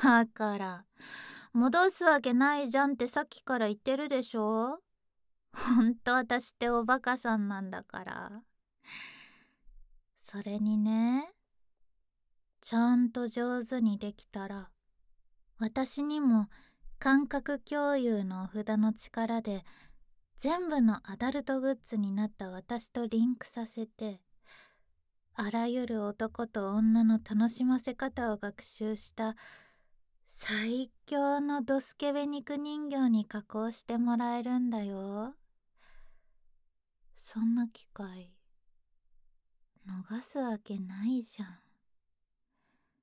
だから、戻すわけないじゃんってさっきから言ってるでしょ。ほんと私っておバカさんなんだから。それにね、ちゃんと上手にできたら、私にも感覚共有のお札の力で全部のアダルトグッズになった私とリンクさせて、あらゆる男と女の楽しませ方を学習した最強のドスケベ肉人形に加工してもらえるんだよ。そんな機会逃すわけないじゃん。